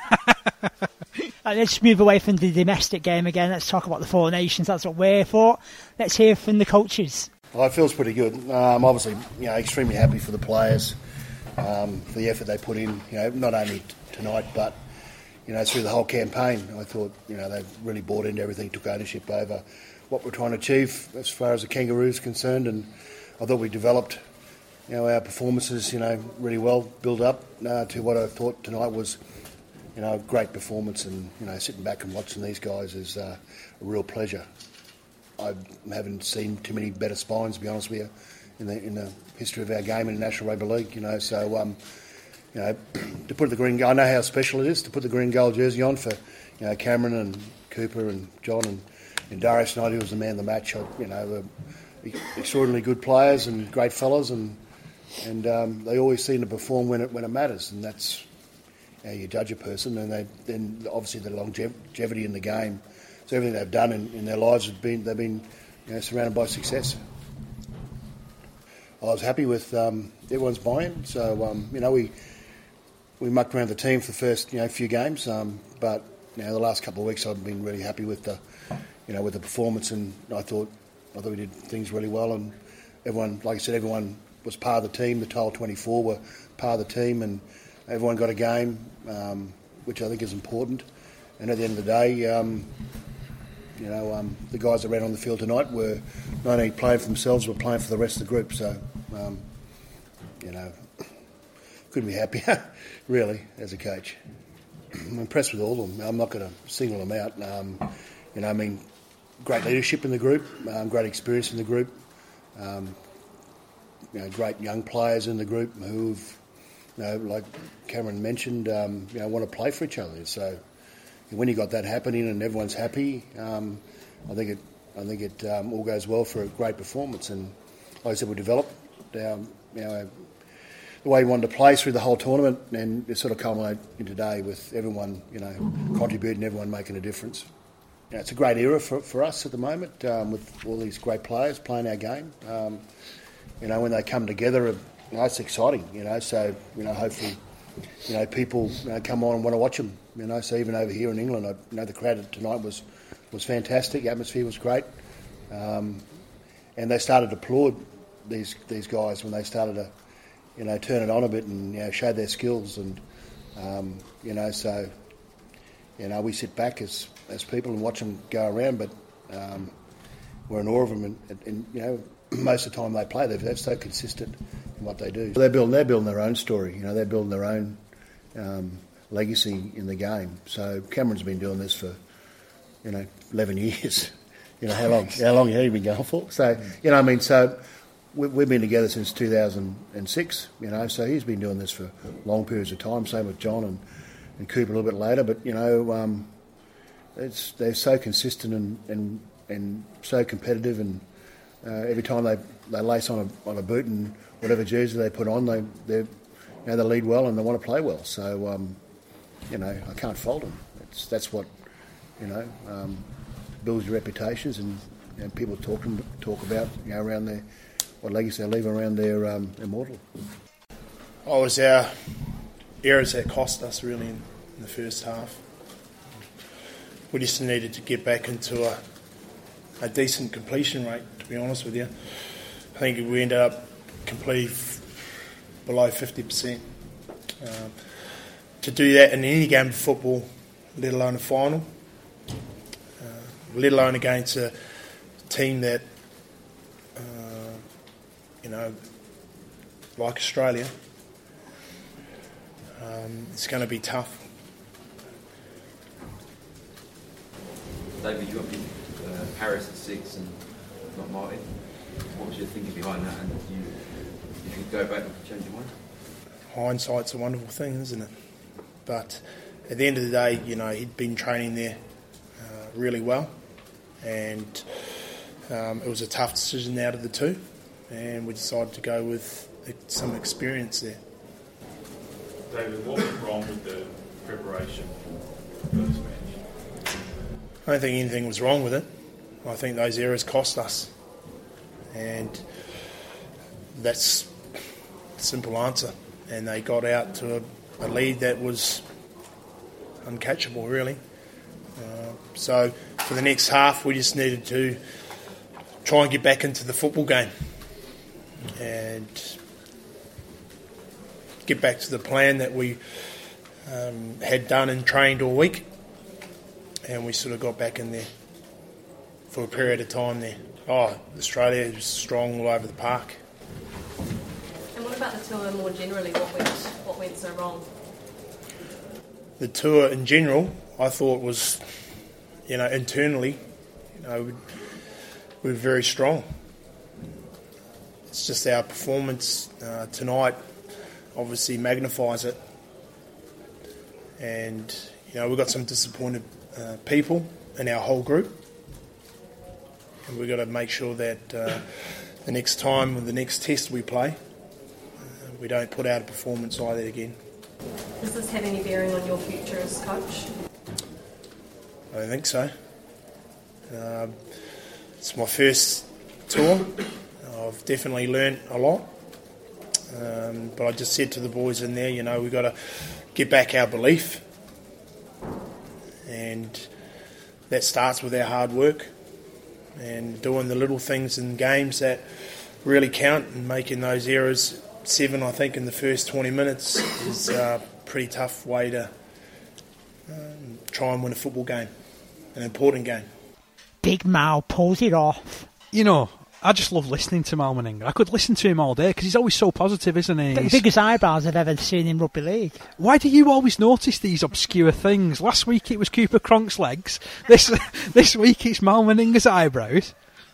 Let's move away from the domestic game again. Let's talk about the 4 Nations. That's what we're for. Let's hear from the coaches. Well, it feels pretty good. Obviously, extremely happy for the players, for the effort they put in. Not only tonight, but through the whole campaign. I thought they've really bought into everything, took ownership over what we're trying to achieve as far as the Kangaroos concerned, and I thought we developed our performances really well, build up to what I thought tonight was a great performance, and sitting back and watching these guys is a real pleasure. I haven't seen too many better spines, to be honest with you, in the history of our game in the National Rugby League. So to put the green, I know how special it is to put the green gold jersey on for Cameron and Cooper and John and Darius Knight, who was the man of the match. They're extraordinarily good players and great fellas, and they always seem to perform when it matters, and that's how you judge a person. And then obviously the longevity in the game. So everything they've done in their lives they've been surrounded by success. I was happy with everyone's buy-in. So we mucked around the team for the first few games, but the last couple of weeks I've been really happy with the with the performance, and I thought we did things really well, and everyone, like I said, everyone was part of the team. The Tile 24 were part of the team, and everyone got a game, which I think is important. And at the end of the day, the guys that ran on the field tonight were not only playing for themselves, but playing for the rest of the group. So, couldn't be happier, really, as a coach. I'm impressed with all of them. I'm not going to single them out. Great leadership in the group, great experience in the group. great young players in the group who've, like Cameron mentioned, want to play for each other. So when you got that happening and everyone's happy, I think it all goes well for a great performance. And like I said, we developed the way we wanted to play through the whole tournament, and it sort of culminated in today with everyone, contributing, everyone making a difference. It's a great era for us at the moment, with all these great players playing our game. When they come together, it's exciting. So hopefully, people come on and want to watch them. So even over here in England, the crowd tonight was fantastic. The atmosphere was great, and they started to applaud these guys when they started to turn it on a bit and show their skills. And so we sit back as people and watch them go around, but we're in awe of them. And most of the time they play, they're so consistent in what they do. They're building their own story. They're building their own legacy in the game. So Cameron's been doing this for 11 years. How long have you been going for? So so we've been together since 2006. So he's been doing this for long periods of time. Same with John and Cooper a little bit later. But they're so consistent and so competitive, and every time they lace on a boot and whatever jersey they put on, they lead well and they want to play well. So I can't fault them. That's what builds your reputations, and people talk about around their what legacy they leave around their immortal. It was our errors that cost us really in the first half. We just needed to get back into a decent completion rate, to be honest with you. I think we ended up completely below 50%. To do that in any game of football, let alone a final, let alone against a team that, like Australia, it's going to be tough. David, you got Harris at 6 and not Martin. What was your thinking behind that? And if you go back, would you change your mind? Hindsight's a wonderful thing, isn't it? But at the end of the day, he'd been training there really well, and it was a tough decision out of the two, and we decided to go with some experience there. David, what went wrong with the preparation for this match? I don't think anything was wrong with it. I think those errors cost us, and that's the simple answer. And they got out to a lead that was uncatchable, really. So for the next half, we just needed to try and get back into the football game and get back to the plan that we had done and trained all week. And we sort of got back in there for a period of time there. Australia was strong all over the park. And what about the tour more generally? What went so wrong? The tour in general, I thought was, internally, we were very strong. It's just our performance tonight obviously magnifies it. And, we've got some disappointed people in our whole group, and we've got to make sure that the next time with the next test we play, we don't put out a performance like that again. Does this have any bearing on your future as coach? I don't think so. It's my first tour. I've definitely learnt a lot, but I just said to the boys in there, we've got to get back our belief. And that starts with our hard work and doing the little things in games that really count, and making those errors. 7, I think, in the first 20 minutes is a pretty tough way to try and win a football game, an important game. Big Mal pulls it off. I just love listening to Mal Meninga. I could listen to him all day because he's always so positive, isn't he? The biggest eyebrows I've ever seen in rugby league. Why do you always notice these obscure things? Last week it was Cooper Cronk's legs. This week it's Mal Meninga's eyebrows.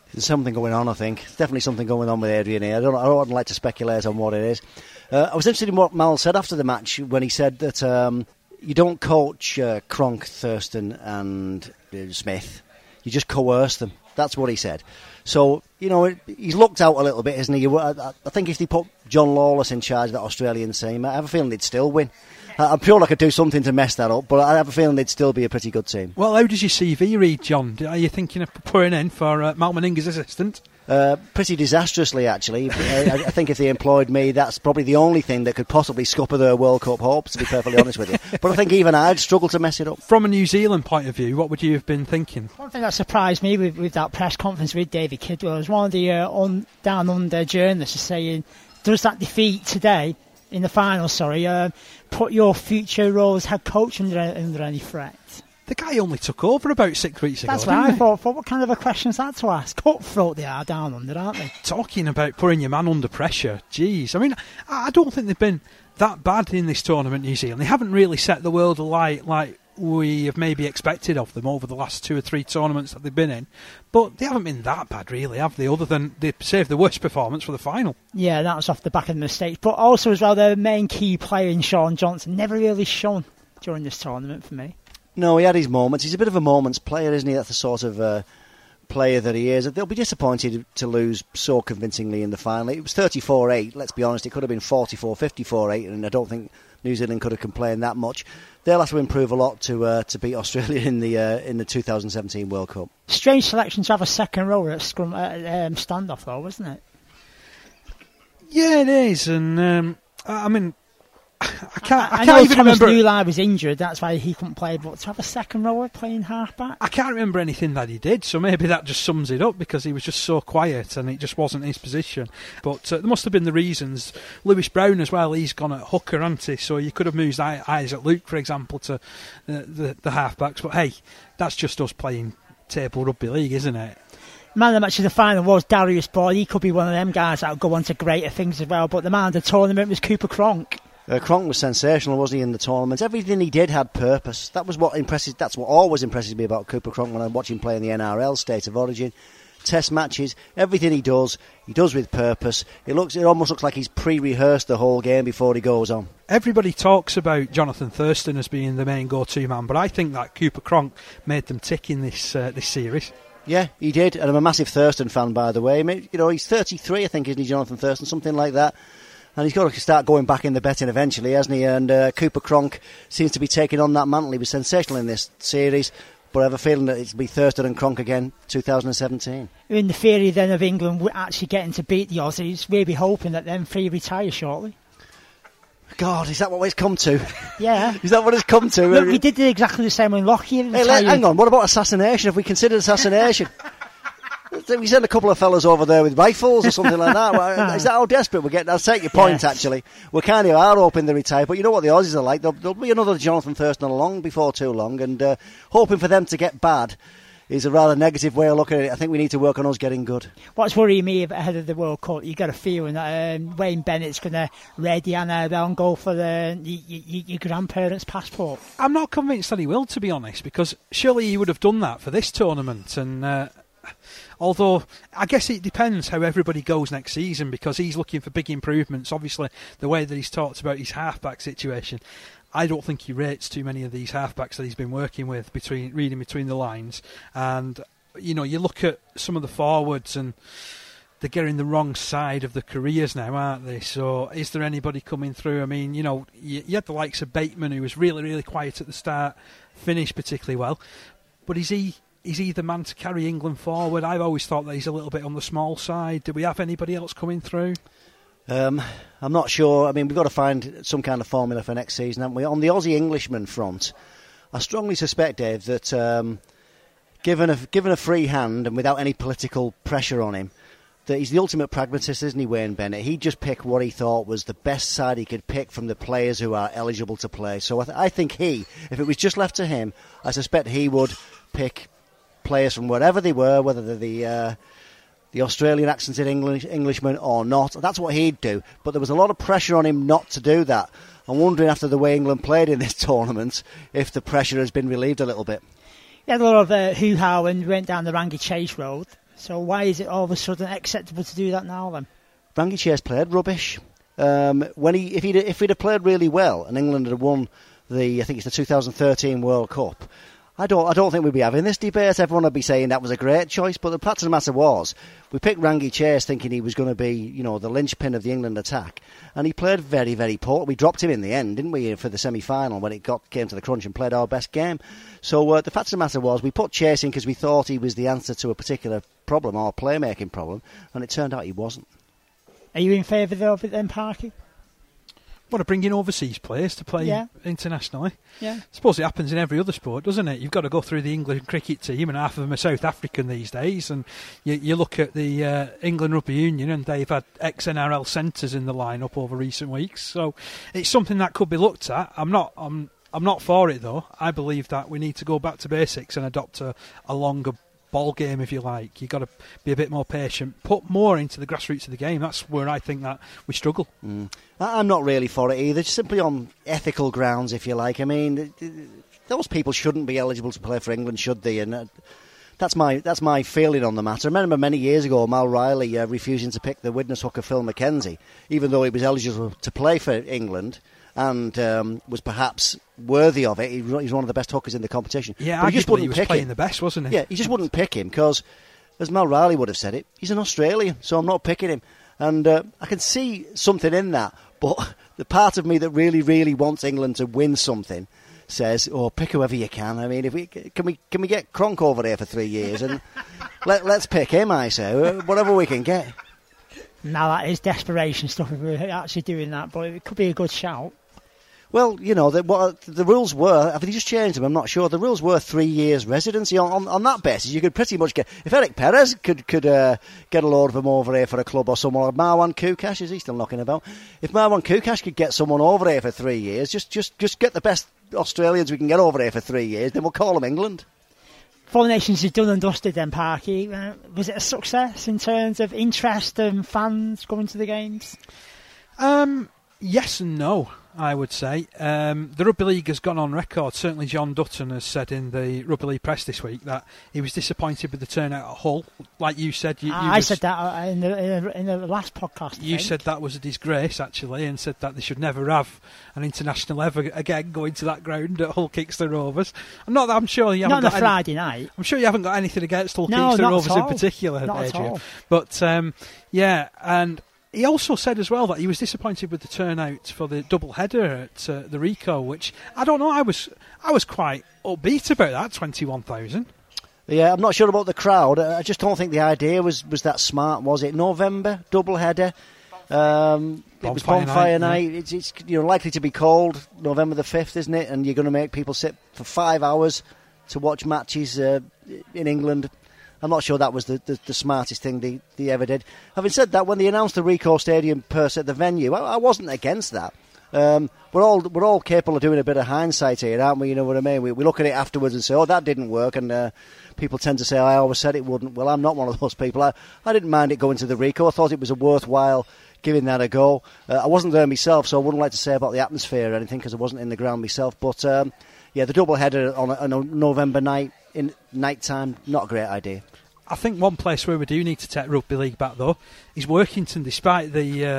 There's something going on, I think. There's definitely something going on with Adrian here. I don't like to speculate on what it is. I was interested in what Mal said after the match when he said that you don't coach Cronk, Thurston and Smith. You just coerce them. That's what he said. So, he's looked out a little bit, isn't he? I think if they put John Lawless in charge of that Australian team, I have a feeling they'd still win. I'm sure I could do something to mess that up, but I have a feeling they'd still be a pretty good team. Well, how does your CV read, John? Are you thinking of putting in for Mal Meninga's assistant? Pretty disastrously, actually. I think if they employed me, that's probably the only thing that could possibly scupper their World Cup hopes, to be perfectly honest with you. But I think even I'd struggle to mess it up. From a New Zealand point of view, what would you have been thinking? One thing that surprised me with that press conference with David Kidwell was one of the Down Under journalists saying, does that defeat today, in the final, put your future role as head coach under any threat? The guy only took over about 6 weeks ago. That's what I thought. What kind of a question is that to ask? Cutthroat they are down under, aren't they? Talking about putting your man under pressure, geez. I mean, I don't think they've been that bad in this tournament, New Zealand. They haven't really set the world alight like we have maybe expected of them over the last 2 or 3 tournaments that they've been in. But they haven't been that bad, really, have they? Other than they saved the worst performance for the final. Yeah, that was off the back of the mistakes. But also, as well, their main key player in Sean Johnson never really shone during this tournament for me. No, he had his moments. He's a bit of a moments player, isn't he? That's the sort of player that he is. They'll be disappointed to lose so convincingly in the final. It was 34-8, let's be honest. It could have been 44-54-8, and I don't think New Zealand could have complained that much. They'll have to improve a lot to beat Australia in the 2017 World Cup. Strange selection to have a second rower at scrum standoff, though, wasn't it? Yeah, it is, and I mean, I can't know even Thomas remember. Newline was injured, that's why he couldn't play. But to have a second rower playing halfback, I can't remember anything that he did, so maybe that just sums it up because he was just so quiet and it just wasn't his position. But there must have been the reasons. Lewis Brown as well, he's gone at hooker, hasn't he? So you could have moved Isaac Luke, for example, to the halfbacks. But hey, that's just us playing table rugby league, isn't it? Man of the match of the final was Darius Boyd. He could be one of them guys that will go on to greater things as well. But the man of the tournament was Cooper Cronk. Cronk was sensational, wasn't he, in the tournament? Everything he did had purpose. That was what impresses. That's what always impresses me about Cooper Cronk when I watch him play in the NRL, State of Origin, Test matches. Everything he does with purpose. It almost looks like he's pre-rehearsed the whole game before he goes on. Everybody talks about Jonathan Thurston as being the main go-to man, but I think that Cooper Cronk made them tick in this series. Yeah, he did, and I'm a massive Thurston fan, by the way. I mean, he's 33, I think, isn't he, Jonathan Thurston, something like that. And he's got to start going back in the betting eventually, hasn't he? And Cooper Cronk seems to be taking on that mantle. He was sensational in this series, but I have a feeling that it'll be Thurston and Cronk again, 2017. In the theory then of England actually getting to beat the Aussies, we'll be hoping that them 3 retire shortly. God, is that what it's come to? Yeah. Is that what it's come to? Look, we did exactly the same when Lockyer retired. Hey, hang on, what about assassination? Have we considered assassination? We sent a couple of fellas over there with rifles or something like that. Is that how desperate we're getting? I'll take your point, actually. We kind of are hoping they retire, but you know what the Aussies are like. There'll be another Jonathan Thurston along before too long, and hoping for them to get bad is a rather negative way of looking at it. I think we need to work on us getting good. What's worrying me ahead of the World Cup, you got a feeling that Wayne Bennett's going to raid the NRL and go for your grandparents' passport. I'm not convinced that he will, to be honest, because surely he would have done that for this tournament, and although I guess it depends how everybody goes next season, because he's looking for big improvements. Obviously, the way that he's talked about his halfback situation, I don't think he rates too many of these halfbacks that he's been working with, reading between the lines. And you look at some of the forwards and they're getting the wrong side of the careers now, aren't they? So is there anybody coming through? I mean, you had the likes of Bateman, who was really, really quiet at the start, finished particularly well. But is he the man to carry England forward? I've always thought that he's a little bit on the small side. Do we have anybody else coming through? I'm not sure. I mean, we've got to find some kind of formula for next season, haven't we? On the Aussie-Englishman front, I strongly suspect, Dave, that given a free hand and without any political pressure on him, that he's the ultimate pragmatist, isn't he, Wayne Bennett? He'd just pick what he thought was the best side he could pick from the players who are eligible to play. So I think if it was just left to him, I suspect he would pick players from wherever they were, whether they're the Australian accented Englishman or not. That's what he'd do. But there was a lot of pressure on him not to do that. I'm wondering, after the way England played in this tournament, if the pressure has been relieved a little bit. He had a lot of hoo-ha when we went down the Rangi Chase Road. So why is it all of a sudden acceptable to do that now then? Rangi Chase played rubbish. If he'd have played really well and England had won I think it's the 2013 World Cup, I don't think we'd be having this debate. Everyone would be saying that was a great choice. But the fact of the matter was, we picked Rangi Chase thinking he was going to be, the linchpin of the England attack, and he played very, very poor. We dropped him in the end, didn't we, for the semi-final when it came to the crunch and played our best game. So the fact of the matter was, we put Chase in because we thought he was the answer to a particular problem or playmaking problem, and it turned out he wasn't. Are you in favour of it then, Parky? Want to bring in overseas players to play internationally? Yeah. I suppose it happens in every other sport, doesn't it? You've got to go through the England cricket team, and half of them are South African these days. And you look at the England Rugby Union, and they've had ex-NRL centres in the lineup over recent weeks. So it's something that could be looked at. I'm not for it though. I believe that we need to go back to basics and adopt a longer ball game, if you like. You've got to be a bit more patient, put more into the grassroots of the game. That's where I think that we struggle. I'm not really for it either, just simply on ethical grounds, if you like. I mean, those people shouldn't be eligible to play for England, should they? And that's my feeling on the matter. I remember many years ago Mal Riley refusing to pick the Widnes hooker Phil McKenzie, even though he was eligible to play for England and was perhaps worthy of it. He's one of the best hookers in the competition. Yeah, but he just wouldn't he was pick playing him. The best, wasn't he? Yeah, he just wouldn't pick him because, as Mal Riley would have said it, he's an Australian, so I'm not picking him. And I can see something in that, but the part of me that really, really wants England to win something says, pick whoever you can. I mean, can we get Cronk over there for 3 years and let's pick him, I say, whatever we can get. Now that is desperation stuff if we're actually doing that, but it could be a good shout. Well, the rules were, have they just changed them? I'm not sure. The rules were 3 years residency. On that basis, you could pretty much get, if Eric Perez could get a load of them over here for a club or someone, or Marwan Kukash, is he still knocking about? If Marwan Kukash could get someone over here for 3 years, just get the best Australians we can get over here for 3 years, then we'll call them England. Four Nations is done and dusted then, Parky. Was it a success in terms of interest and fans going to the games? Yes and no, I would say. The Rugby League has gone on record. Certainly John Dutton has said in the Rugby League press this week that he was disappointed with the turnout at Hull. Like you said... I said that in the last podcast. You said that was a disgrace, actually, and said that they should never have an international ever again going to that ground at Hull Kingston Rovers. I'm sure you haven't got on a Friday night. I'm sure you haven't got anything against Hull Kingston Rovers in particular, Adrian. But, and... He also said as well that he was disappointed with the turnout for the double header at the Ricoh, which I don't know. I was quite upbeat about that 21,000. Yeah, I'm not sure about the crowd. I just don't think the idea was that smart. Was it November double header? It was bonfire night. Yeah. It's likely to be cold November the 5th, isn't it? And you're going to make people sit for 5 hours to watch matches in England. I'm not sure that was the smartest thing they ever did. Having said that, when they announced the Ricoh Stadium Perth at the venue, I wasn't against that. We're all capable of doing a bit of hindsight here, aren't we? You know what I mean? We look at it afterwards and say, that didn't work, and people tend to say, I always said it wouldn't. Well, I'm not one of those people. I didn't mind it going to the Ricoh. I thought it was a worthwhile giving that a go. I wasn't there myself, so I wouldn't like to say about the atmosphere or anything because I wasn't in the ground myself. But the double header on a November night, in night time, not a great idea. I think one place where we do need to take Rugby League back, though, is Workington, despite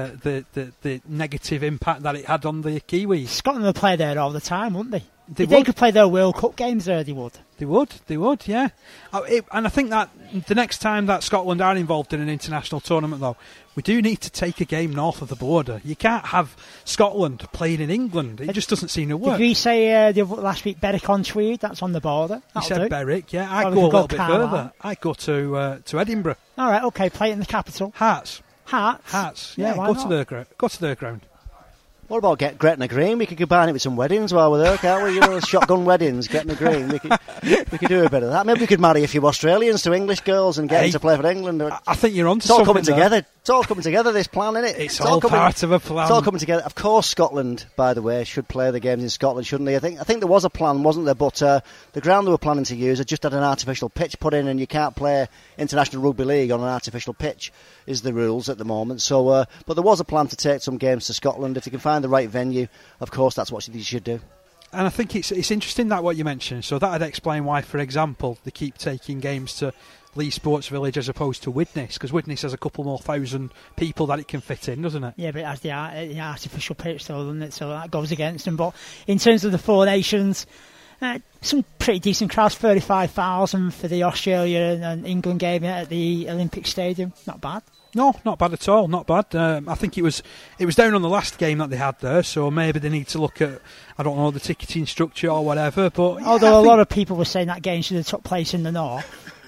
the negative impact that it had on the Kiwis. Scotland would play there all the time, wouldn't they? They could play their World Cup games there, they would. They would, yeah. And I think that the next time that Scotland are involved in an international tournament, though, we do need to take a game north of the border. You can't have Scotland playing in England. It just doesn't seem to work. Did we say last week Berwick-on-Tweed? That's on the border. You said Berwick, yeah. I'd go a little bit further. I'd go to Edinburgh. All right, OK, play it in the capital. Hearts, yeah, go to their ground. What about Gretna Green? We could combine it with some weddings while we're there, can't we? Shotgun weddings, Gretna Green. We could do a bit of that. Maybe we could marry a few Australians to English girls and get them to play for England. I think you're onto something. It's all coming together, this plan, isn't it? It's all part of a plan. It's all coming together. Of course, Scotland, by the way, should play the games in Scotland, shouldn't they? I think there was a plan, wasn't there? But the ground they were planning to use had just had an artificial pitch put in, and you can't play International Rugby League on an artificial pitch, is the rules at the moment. So, but there was a plan to take some games to Scotland. If you can find the right venue, of course, that's what you should do. And I think it's interesting that what you mentioned. So that would explain why, for example, they keep taking games to Leigh Sports Village as opposed to Widnes, because Widnes has a couple more thousand people that it can fit in, doesn't it? Yeah, but it has the artificial pitch though, doesn't it? So that goes against them. But in terms of the Four Nations, some pretty decent crowds, 35,000 for the Australia and England game at the Olympic Stadium. Not bad. No, not bad at all. Not bad. I think it was down on the last game that they had there, so maybe they need to look at, I don't know, the ticketing structure or whatever. But although a lot of people were saying that game should have took place in the north.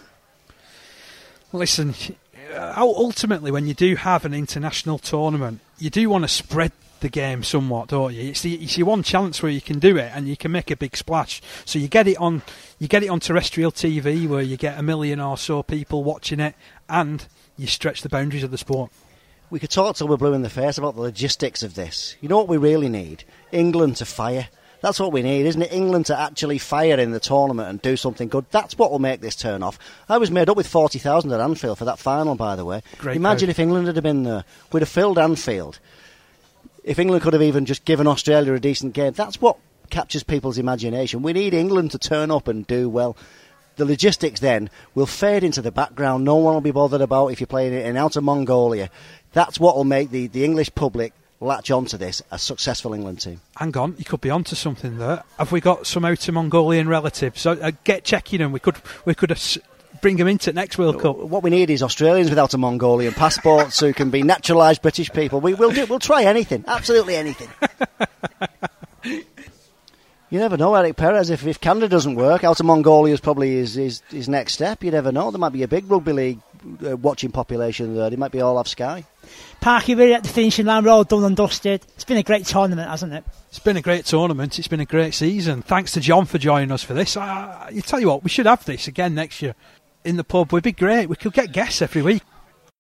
Listen, ultimately, when you do have an international tournament, you do want to spread the game somewhat, don't you? It's your one chance where you can do it and you can make a big splash. So you get it on terrestrial TV where you get 1 million or so people watching it, and you stretch the boundaries of the sport. We could talk till we're blue in the face about the logistics of this. You know what we really need? England to fire. That's what we need, isn't it? England to actually fire in the tournament and do something good. That's what will make this turn off. I was made up with 40,000 at Anfield for that final, by the way. Great Imagine crowd. if England had been there. We'd have filled Anfield. If England could have even just given Australia a decent game, that's what captures people's imagination. We need England to turn up and do well. The logistics then will fade into the background. No one will be bothered about if you're playing it in Outer Mongolia. That's what will make the English public latch onto this, a successful England team. Hang on, you could be onto something there. Have we got some Outer Mongolian relatives? So get checking them. We could bring them into next World Cup. What we need is Australians without a Mongolian passports who can be naturalised British people. We'll try anything, absolutely anything. You never know, Eric Perez. If Canada doesn't work, Outer Mongolia is probably his next step. You never know. There might be a big rugby league watching population there. They might be all off Sky. Parky, we're at the finishing line. We're all done and dusted. It's been a great tournament, hasn't it? It's been a great tournament. It's been a great season. Thanks to John for joining us for this. You tell you what, we should have this again next year in the pub. Would be great. We could get guests every week.